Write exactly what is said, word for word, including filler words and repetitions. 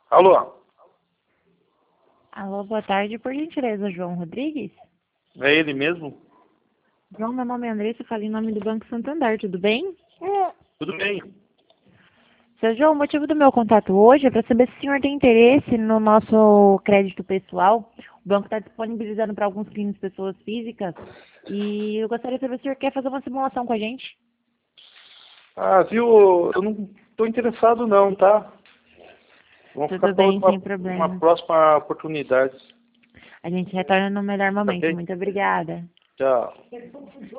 Alô? Alô, boa tarde. Por gentileza, João Rodrigues? É ele mesmo? João, meu nome é Andressa, falo em nome do Banco Santander, tudo bem? Tudo bem. Seu João, o motivo do meu contato hoje é para saber se o senhor tem interesse no nosso crédito pessoal. O banco está disponibilizando para alguns clientes, pessoas físicas, e eu gostaria de saber se o senhor quer fazer uma simulação com a gente. Ah, viu? Eu não estou interessado não, tá? Vamos ficar Tudo para bem, uma, sem uma problema. próxima oportunidade. A gente retorna no melhor momento. Ok? Muito obrigada. Tchau.